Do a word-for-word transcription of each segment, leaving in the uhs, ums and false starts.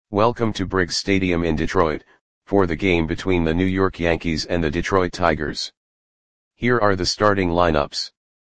Welcome to Briggs Stadium in Detroit, for the game between the New York Yankees and the Detroit Tigers. Here are the starting lineups.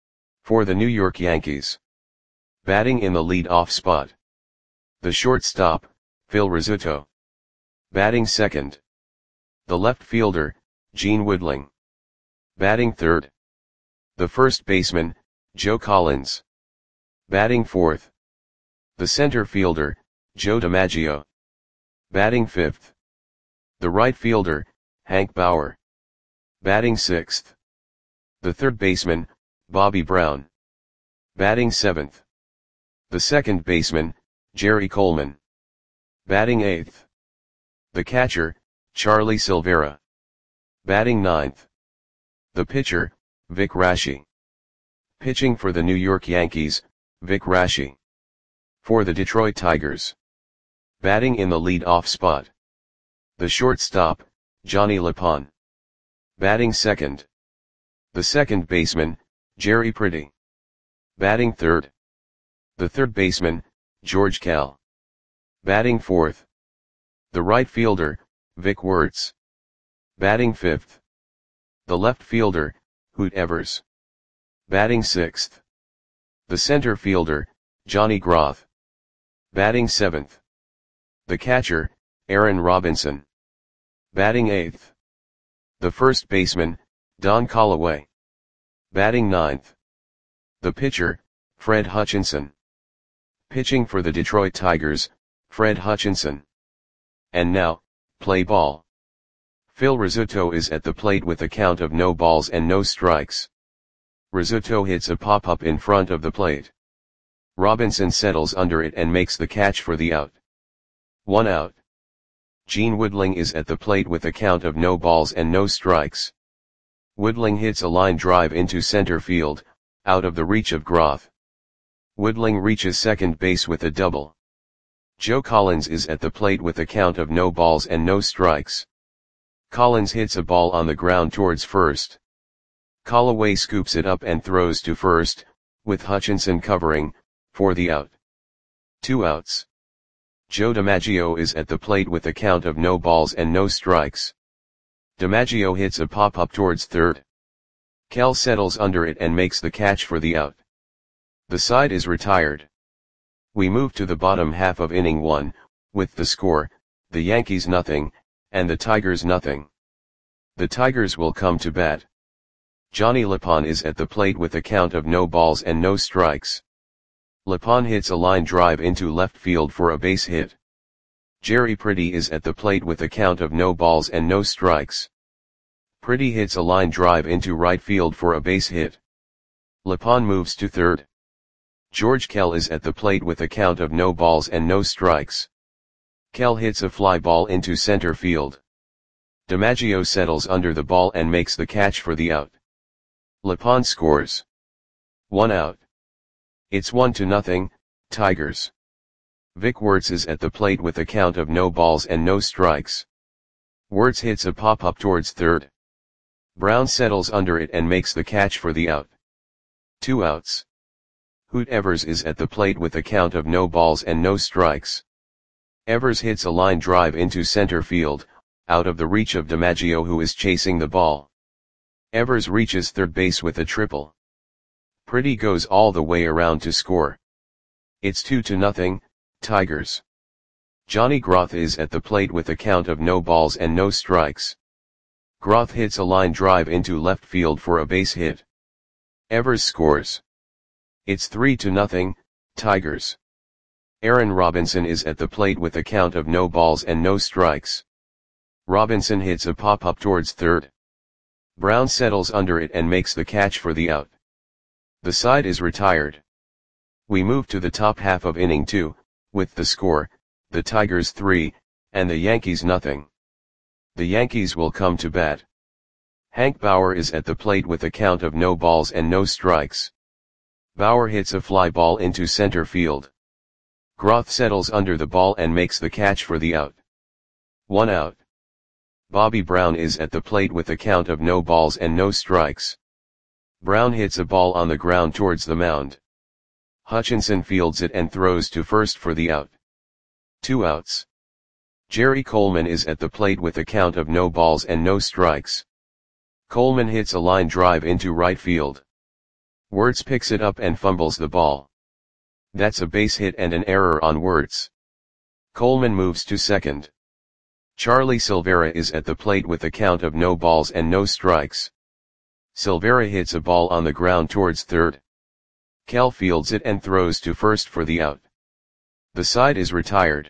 For the New York Yankees. Batting in the lead-off spot. The shortstop, Phil Rizzuto. Batting second. The left fielder, Gene Woodling. Batting third. The first baseman, Joe Collins. Batting fourth. The center fielder, Joe DiMaggio. Batting fifth. The right fielder, Hank Bauer. Batting sixth. The third baseman, Bobby Brown. Batting seventh. The second baseman, Jerry Coleman. Batting eighth. The catcher, Charlie Silvera. Batting ninth. The pitcher, Vic Raschi. Pitching for the New York Yankees, Vic Raschi. For the Detroit Tigers. Batting in the lead-off spot. The shortstop, Johnny LePon. Batting second. The second baseman, Jerry Pretty. Batting third. The third baseman, George Kell. Batting fourth. The right fielder, Vic Wertz. Batting fifth. The left fielder, Hoot Evers. Batting sixth. The center fielder, Johnny Groth. Batting seventh. The catcher, Aaron Robinson. Batting eighth. The first baseman, Don Callaway. Batting ninth. The pitcher, Fred Hutchinson. Pitching for the Detroit Tigers, Fred Hutchinson. And now, play ball. Phil Rizzuto is at the plate with a count of no balls and no strikes. Rizzuto hits a pop-up in front of the plate. Robinson settles under it and makes the catch for the out. One out. Gene Woodling is at the plate with a count of no balls and no strikes. Woodling hits a line drive into center field, out of the reach of Groth. Woodling reaches second base with a double. Joe Collins is at the plate with a count of no balls and no strikes. Collins hits a ball on the ground towards first. Callaway scoops it up and throws to first, with Hutchinson covering, for the out. Two outs. Joe DiMaggio is at the plate with a count of no balls and no strikes. DiMaggio hits a pop-up towards third. Kell settles under it and makes the catch for the out. The side is retired. We move to the bottom half of inning one, with the score, the Yankees nothing, and the Tigers nothing. The Tigers will come to bat. Johnny LePon is at the plate with a count of no balls and no strikes. LePon hits a line drive into left field for a base hit. Jerry Pretty is at the plate with a count of no balls and no strikes. Pretty hits a line drive into right field for a base hit. LePon moves to third. George Kell is at the plate with a count of no balls and no strikes. Kell hits a fly ball into center field. DiMaggio settles under the ball and makes the catch for the out. LePon scores. One out. It's one to nothing, Tigers. Vic Wertz is at the plate with a count of no balls and no strikes. Wertz hits a pop-up towards third. Brown settles under it and makes the catch for the out. Two outs. Hoot Evers is at the plate with a count of no balls and no strikes. Evers hits a line drive into center field, out of the reach of DiMaggio who is chasing the ball. Evers reaches third base with a triple. Pretty goes all the way around to score. It's two to nothing, Tigers. Johnny Groth is at the plate with a count of no balls and no strikes. Groth hits a line drive into left field for a base hit. Evers scores. It's three to nothing, Tigers. Aaron Robinson is at the plate with a count of no balls and no strikes. Robinson hits a pop-up towards third. Brown settles under it and makes the catch for the out. The side is retired. We move to the top half of inning two, with the score, the Tigers three, and the Yankees nothing. The Yankees will come to bat. Hank Bauer is at the plate with a count of no balls and no strikes. Bauer hits a fly ball into center field. Groth settles under the ball and makes the catch for the out. One out. Bobby Brown is at the plate with a count of no balls and no strikes. Brown hits a ball on the ground towards the mound. Hutchinson fields it and throws to first for the out. Two outs. Jerry Coleman is at the plate with a count of no balls and no strikes. Coleman hits a line drive into right field. Wirtz picks it up and fumbles the ball. That's a base hit and an error on Wirtz. Coleman moves to second. Charlie Silvera is at the plate with a count of no balls and no strikes. Silvera hits a ball on the ground towards third. Kell fields it and throws to first for the out. The side is retired.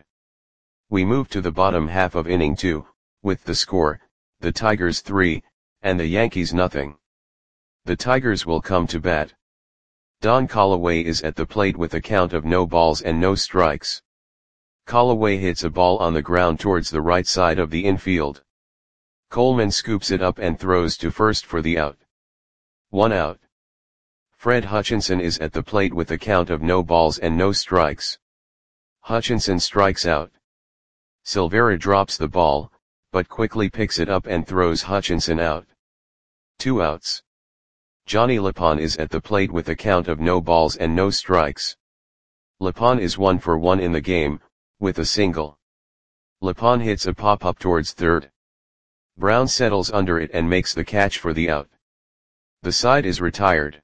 We move to the bottom half of inning two, with the score, the Tigers three, and the Yankees nothing. The Tigers will come to bat. Don Callaway is at the plate with a count of no balls and no strikes. Callaway hits a ball on the ground towards the right side of the infield. Coleman scoops it up and throws to first for the out. One out. Fred Hutchinson is at the plate with a count of no balls and no strikes. Hutchinson strikes out. Silvera drops the ball, but quickly picks it up and throws Hutchinson out. Two outs. Johnny Lapon is at the plate with a count of no balls and no strikes. Lapon is one for one in the game, with a single. Lapon hits a pop-up towards third. Brown settles under it and makes the catch for the out. The side is retired.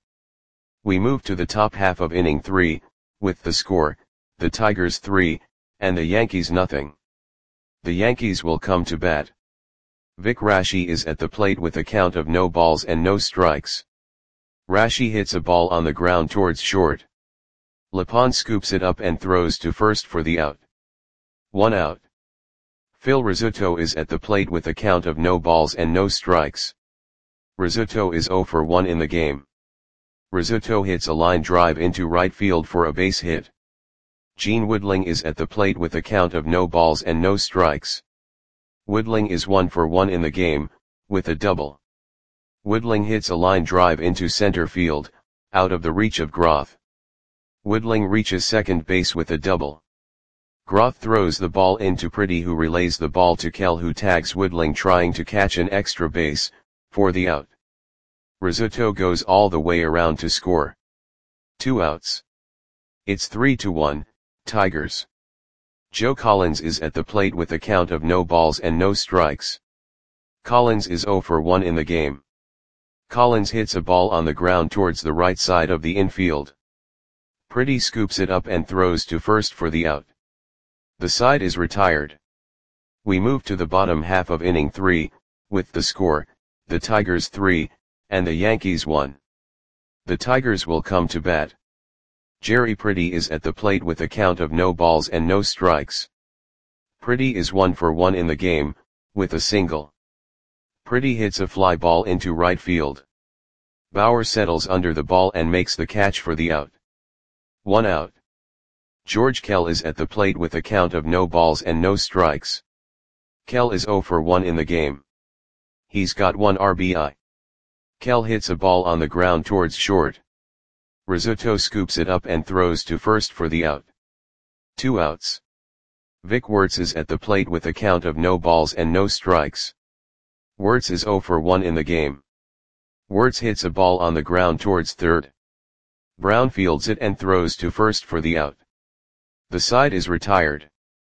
We move to the top half of inning three, with the score, the Tigers three, and the Yankees nothing. The Yankees will come to bat. Vic Raschi is at the plate with a count of no balls and no strikes. Raschi hits a ball on the ground towards short. Lapon scoops it up and throws to first for the out. One out. Phil Rizzuto is at the plate with a count of no balls and no strikes. Rizzuto is zero for one in the game. Rizzuto hits a line drive into right field for a base hit. Gene Woodling is at the plate with a count of no balls and no strikes. Woodling is one for one in the game, with a double. Woodling hits a line drive into center field, out of the reach of Groth. Woodling reaches second base with a double. Groth throws the ball into Pretty, who relays the ball to Kell, who tags Woodling trying to catch an extra base, for the out. Rizzuto goes all the way around to score. Two outs. It's three to one, Tigers. Joe Collins is at the plate with a count of no balls and no strikes. Collins is zero for one in the game. Collins hits a ball on the ground towards the right side of the infield. Pretty scoops it up and throws to first for the out. The side is retired. We move to the bottom half of inning three, with the score, the Tigers three, and the Yankees one. The Tigers will come to bat. Jerry Pretty is at the plate with a count of no balls and no strikes. Pretty is one for one in the game, with a single. Pretty hits a fly ball into right field. Bauer settles under the ball and makes the catch for the out. One out. George Kell is at the plate with a count of no balls and no strikes. Kell is zero for one in the game. He's got one R B I. Kell hits a ball on the ground towards short. Rizzuto scoops it up and throws to first for the out. Two outs. Vic Wirtz is at the plate with a count of no balls and no strikes. Wirtz is zero for one in the game. Wirtz hits a ball on the ground towards third. Brown fields it and throws to first for the out. The side is retired.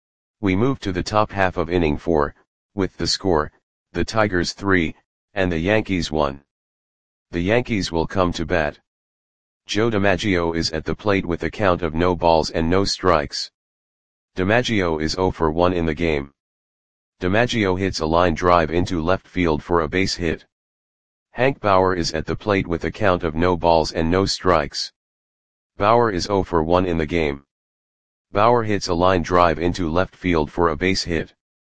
We move to the top half of inning four, with the score, the Tigers three, and the Yankees one. The Yankees will come to bat. Joe DiMaggio is at the plate with a count of no balls and no strikes. DiMaggio is zero for one in the game. DiMaggio hits a line drive into left field for a base hit. Hank Bauer is at the plate with a count of no balls and no strikes. Bauer is zero for one in the game. Bauer hits a line drive into left field for a base hit.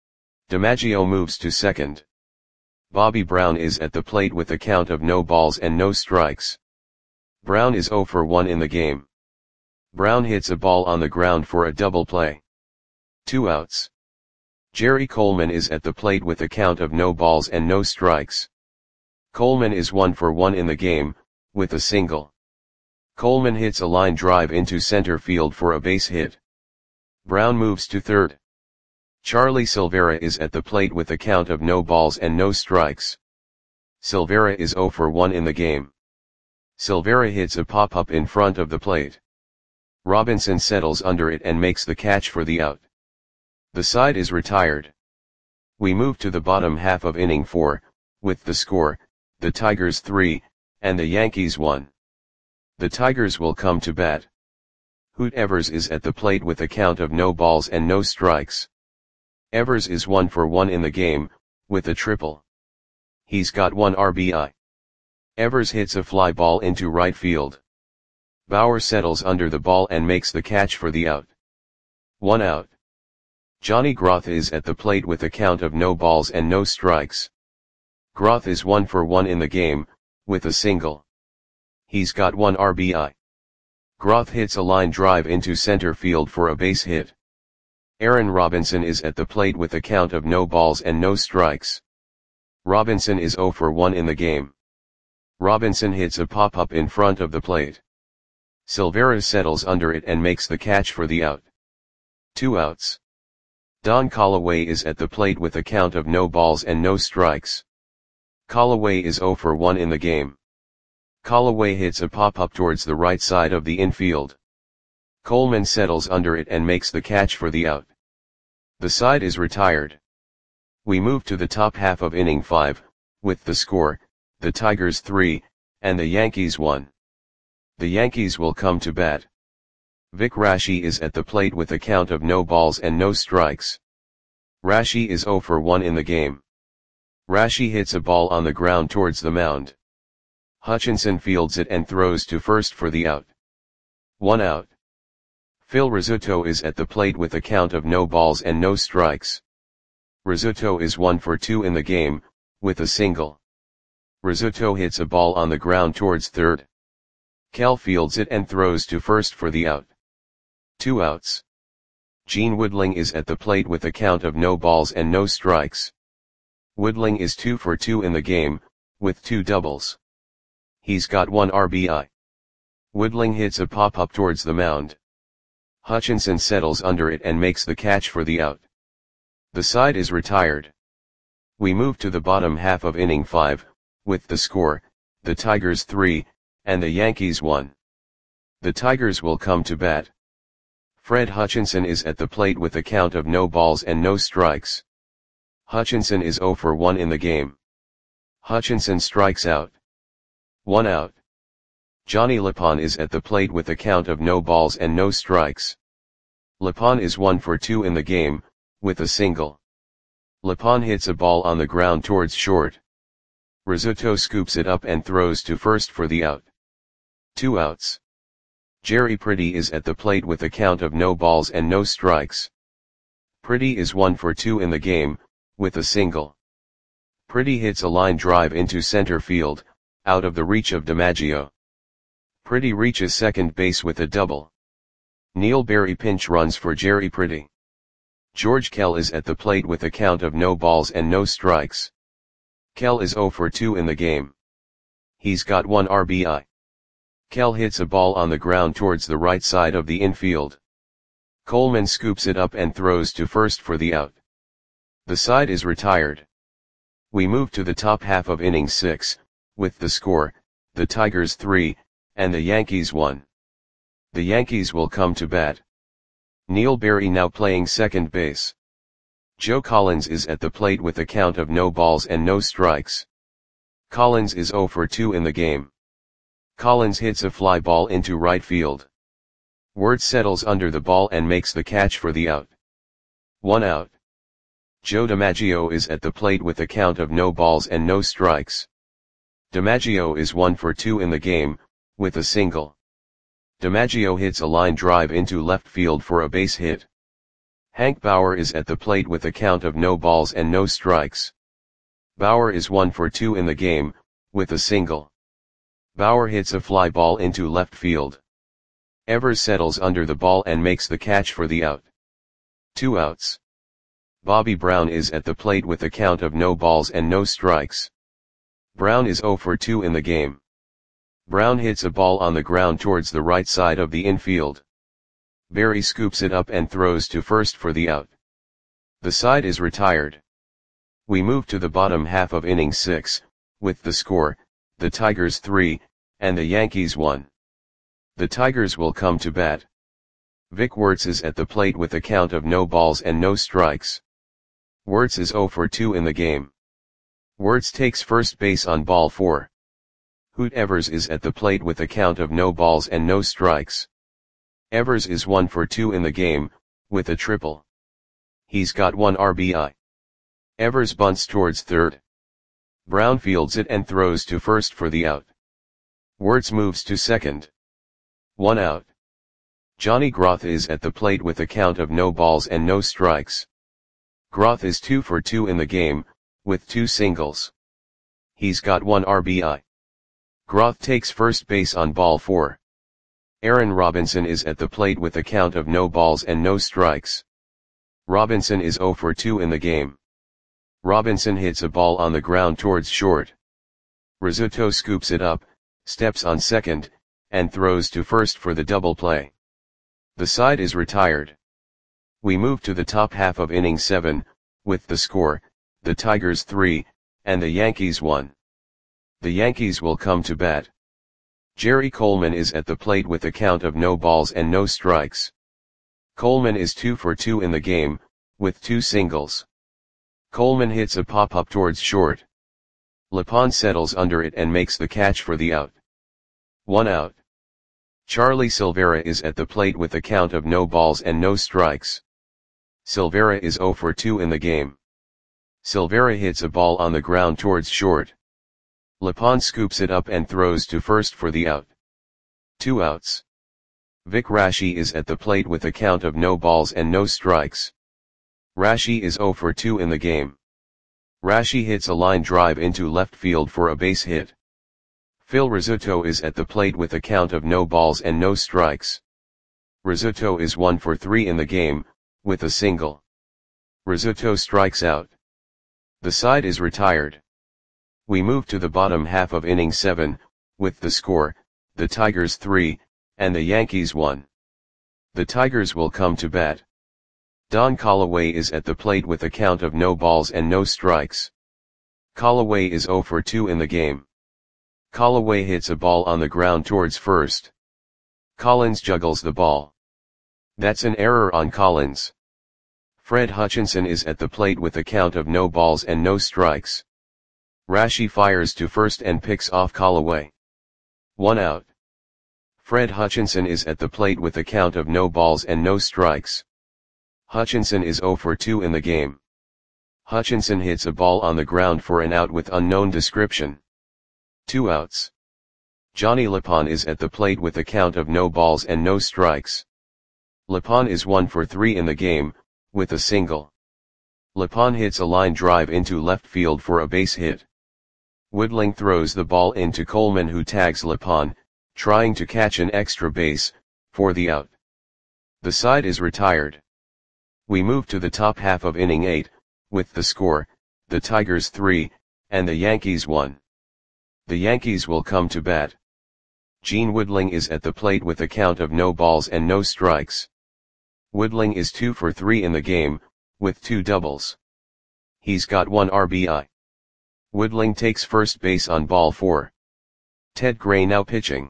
DiMaggio moves to second. Bobby Brown is at the plate with a count of no balls and no strikes. Brown is zero for one in the game. Brown hits a ball on the ground for a double play. Two outs. Jerry Coleman is at the plate with a count of no balls and no strikes. Coleman is one for one in the game, with a single. Coleman hits a line drive into center field for a base hit. Brown moves to third. Charlie Silvera is at the plate with a count of no balls and no strikes. Silvera is zero for one in the game. Silvera hits a pop-up in front of the plate. Robinson settles under it and makes the catch for the out. The side is retired. We move to the bottom half of inning four, with the score, the Tigers three, and the Yankees one. The Tigers will come to bat. Hoot Evers is at the plate with a count of no balls and no strikes. Evers is one for one in the game, with a triple. He's got one R B I. Evers hits a fly ball into right field. Bauer settles under the ball and makes the catch for the out. One out. Johnny Groth is at the plate with a count of no balls and no strikes. Groth is one for one in the game, with a single. He's got one R B I. Groth hits a line drive into center field for a base hit. Aaron Robinson is at the plate with a count of no balls and no strikes. Robinson is zero for one in the game. Robinson hits a pop-up in front of the plate. Silvera settles under it and makes the catch for the out. Two outs. Don Callaway is at the plate with a count of no balls and no strikes. Callaway is zero for one in the game. Callaway hits a pop-up towards the right side of the infield. Coleman settles under it and makes the catch for the out. The side is retired. We move to the top half of inning five, with the score, the Tigers three, and the Yankees one. The Yankees will come to bat. Vic Raschi is at the plate with a count of no balls and no strikes. Raschi is zero for one in the game. Raschi hits a ball on the ground towards the mound. Hutchinson fields it and throws to first for the out. One out. Phil Rizzuto is at the plate with a count of no balls and no strikes. Rizzuto is one for two in the game, with a single. Rizzuto hits a ball on the ground towards third. Kell fields it and throws to first for the out. Two outs. Gene Woodling is at the plate with a count of no balls and no strikes. Woodling is two for two in the game, with two doubles. He's got one R B I. Woodling hits a pop-up towards the mound. Hutchinson settles under it and makes the catch for the out. The side is retired. We move to the bottom half of inning five, with the score, the Tigers three, and the Yankees one. The Tigers will come to bat. Fred Hutchinson is at the plate with a count of no balls and no strikes. Hutchinson is zero for one in the game. Hutchinson strikes out. One out. Johnny Lapon is at the plate with a count of no balls and no strikes. Lapon is one for two in the game, with a single. Lapon hits a ball on the ground towards short. Rizzuto scoops it up and throws to first for the out. Two outs. Jerry Pretty is at the plate with a count of no balls and no strikes. Pretty is one for two in the game, with a single. Pretty hits a line drive into center field, out of the reach of DiMaggio. Pretty reaches second base with a double. Neil Berry pinch runs for Jerry Pretty. George Kell is at the plate with a count of no balls and no strikes. Kell is zero for two in the game. He's got one R B I. Kell hits a ball on the ground towards the right side of the infield. Coleman scoops it up and throws to first for the out. The side is retired. We move to the top half of inning six, with the score, the Tigers three, and the Yankees one. The Yankees will come to bat. Neil Berry now playing second base. Joe Collins is at the plate with a count of no balls and no strikes. Collins is zero for two in the game. Collins hits a fly ball into right field. Wirtz settles under the ball and makes the catch for the out. One out. Joe DiMaggio is at the plate with a count of no balls and no strikes. DiMaggio is one for two in the game, with a single. DiMaggio hits a line drive into left field for a base hit. Hank Bauer is at the plate with a count of no balls and no strikes. Bauer is one for two in the game, with a single. Bauer hits a fly ball into left field. Evers settles under the ball and makes the catch for the out. Two outs. Bobby Brown is at the plate with a count of no balls and no strikes. Brown is zero for two in the game. Brown hits a ball on the ground towards the right side of the infield. Berry scoops it up and throws to first for the out. The side is retired. We move to the bottom half of inning six, with the score, the Tigers three, and the Yankees one. The Tigers will come to bat. Vic Wertz is at the plate with a count of no balls and no strikes. Wertz is zero for two in the game. Wertz takes first base on ball four. Hoot Evers is at the plate with a count of no balls and no strikes. Evers is one for two in the game, with a triple. He's got one R B I. Evers bunts towards third. Brown fields it and throws to first for the out. Wertz moves to second. One out. Johnny Groth is at the plate with a count of no balls and no strikes. Groth is two for two in the game, with two singles. He's got one R B I. Groth takes first base on ball four. Aaron Robinson is at the plate with a count of no balls and no strikes. Robinson is zero for two in the game. Robinson hits a ball on the ground towards short. Rizzuto scoops it up, steps on second, and throws to first for the double play. The side is retired. We move to the top half of inning seven, with the score, the Tigers three, and the Yankees one. The Yankees will come to bat. Jerry Coleman is at the plate with a count of no balls and no strikes. Coleman is two for two in the game, with two singles. Coleman hits a pop-up towards short. Lepond settles under it and makes the catch for the out. One out. Charlie Silvera is at the plate with a count of no balls and no strikes. Silvera is zero for two in the game. Silvera hits a ball on the ground towards short. Lepond scoops it up and throws to first for the out. Two outs. Vic Raschi is at the plate with a count of no balls and no strikes. Raschi is zero for two in the game. Raschi hits a line drive into left field for a base hit. Phil Rizzuto is at the plate with a count of no balls and no strikes. Rizzuto is one for three in the game, with a single. Rizzuto strikes out. The side is retired. We move to the bottom half of inning seven, with the score, the Tigers three, and the Yankees one. The Tigers will come to bat. Don Callaway is at the plate with a count of no balls and no strikes. Callaway is zero for two in the game. Callaway hits a ball on the ground towards first. Collins juggles the ball. That's an error on Collins. Fred Hutchinson is at the plate with a count of no balls and no strikes. Raschi fires to first and picks off Callaway. One out. Fred Hutchinson is at the plate with a count of no balls and no strikes. Hutchinson is zero for two in the game. Hutchinson hits a ball on the ground for an out with unknown description. Two outs. Johnny Lepond is at the plate with a count of no balls and no strikes. Lepond is one for three in the game, with a single. Lepond hits a line drive into left field for a base hit. Woodling throws the ball into Coleman, who tags Lepond, trying to catch an extra base, for the out. The side is retired. We move to the top half of inning eight, with the score, the Tigers three, and the Yankees one. The Yankees will come to bat. Gene Woodling is at the plate with a count of no balls and no strikes. Woodling is two for three in the game, with two doubles. He's got one R B I. Woodling takes first base on ball four. Ted Gray now pitching.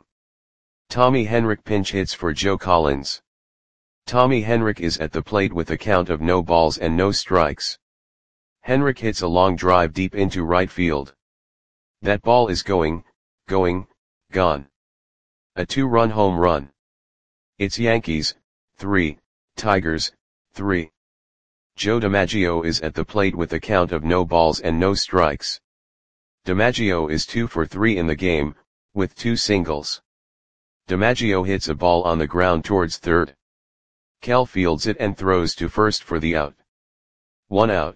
Tommy Henrich pinch hits for Joe Collins. Tommy Henrich is at the plate with a count of no balls and no strikes. Henrich hits a long drive deep into right field. That ball is going, going, gone. A two-run home run. It's Yankees, three, Tigers, three. Joe DiMaggio is at the plate with a count of no balls and no strikes. DiMaggio is two for three in the game, with two singles. DiMaggio hits a ball on the ground towards third. Kell fields it and throws to first for the out. One out.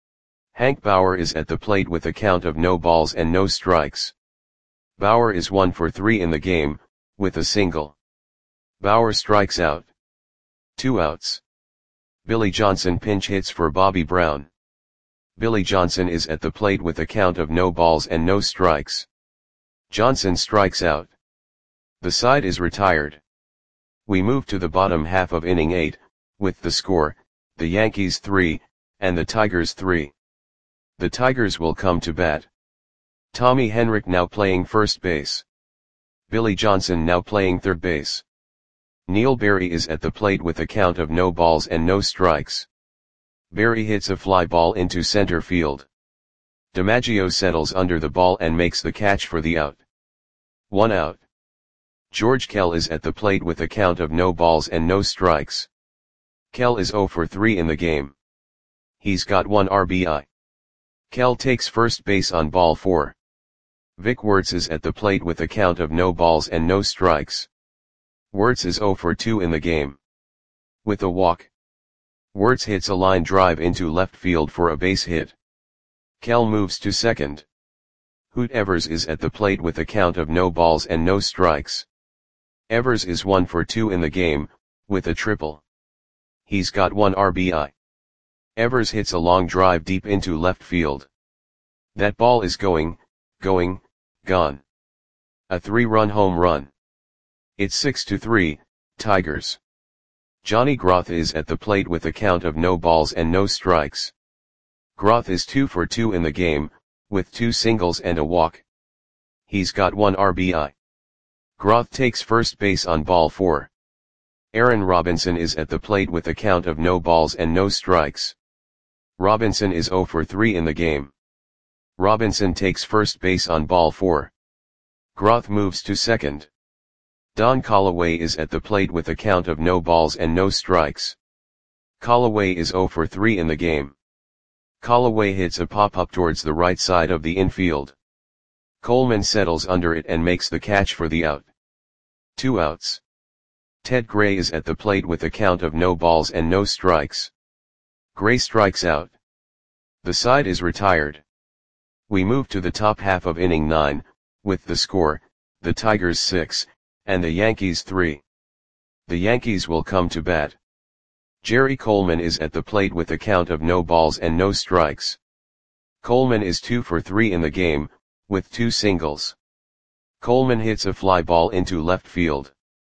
Hank Bauer is at the plate with a count of no balls and no strikes. Bauer is one for three in the game, with a single. Bauer strikes out. Two outs. Billy Johnson pinch hits for Bobby Brown. Billy Johnson is at the plate with a count of no balls and no strikes. Johnson strikes out. The side is retired. We move to the bottom half of inning eight, with the score, the Yankees three, and the Tigers three. The Tigers will come to bat. Tommy Henrich now playing first base. Billy Johnson now playing third base. Neil Berry is at the plate with a count of no balls and no strikes. Berry hits a fly ball into center field. DiMaggio settles under the ball and makes the catch for the out. One out. George Kell is at the plate with a count of no balls and no strikes. Kell is zero for three in the game. He's got one R B I. Kell takes first base on ball four. Vic Wertz is at the plate with a count of no balls and no strikes. Wertz is zero for two in the game. With a walk, Wertz hits a line drive into left field for a base hit. Kell moves to second. Hoot Evers is at the plate with a count of no balls and no strikes. Evers is one for two in the game, with a triple. He's got one R B I. Evers hits a long drive deep into left field. That ball is going, going, gone. A three-run home run. It's six to three, Tigers. Johnny Groth is at the plate with a count of no balls and no strikes. Groth is two for two in the game, with two singles and a walk. He's got one R B I. Groth takes first base on ball four. Aaron Robinson is at the plate with a count of no balls and no strikes. Robinson is zero for three in the game. Robinson takes first base on ball four. Groth moves to second. Don Callaway is at the plate with a count of no balls and no strikes. Callaway is zero for three in the game. Callaway hits a pop-up towards the right side of the infield. Coleman settles under it and makes the catch for the out. Two outs. Ted Gray is at the plate with a count of no balls and no strikes. Gray strikes out. The side is retired. We move to the top half of inning nine, with the score, the Tigers six, and the Yankees three. The Yankees will come to bat. Jerry Coleman is at the plate with a count of no balls and no strikes. Coleman is two for three in the game, with two singles. Coleman hits a fly ball into left field.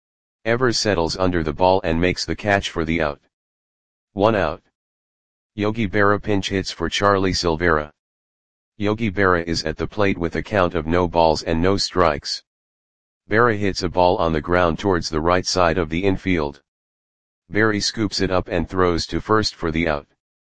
Evers settles under the ball and makes the catch for the out. One out. Yogi Berra pinch hits for Charlie Silvera. Yogi Berra is at the plate with a count of no balls and no strikes. Berra hits a ball on the ground towards the right side of the infield. Berry scoops it up and throws to first for the out.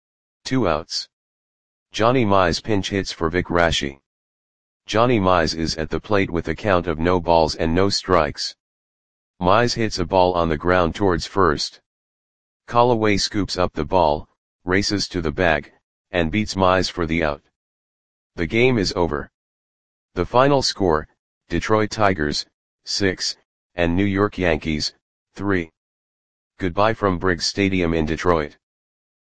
Two outs. Johnny Mize pinch hits for Vic Raschi. Johnny Mize is at the plate with a count of no balls and no strikes. Mize hits a ball on the ground towards first. Callaway scoops up the ball, races to the bag, and beats Mize for the out. The game is over. The final score, Detroit Tigers, six, and New York Yankees, three. Goodbye from Briggs Stadium in Detroit.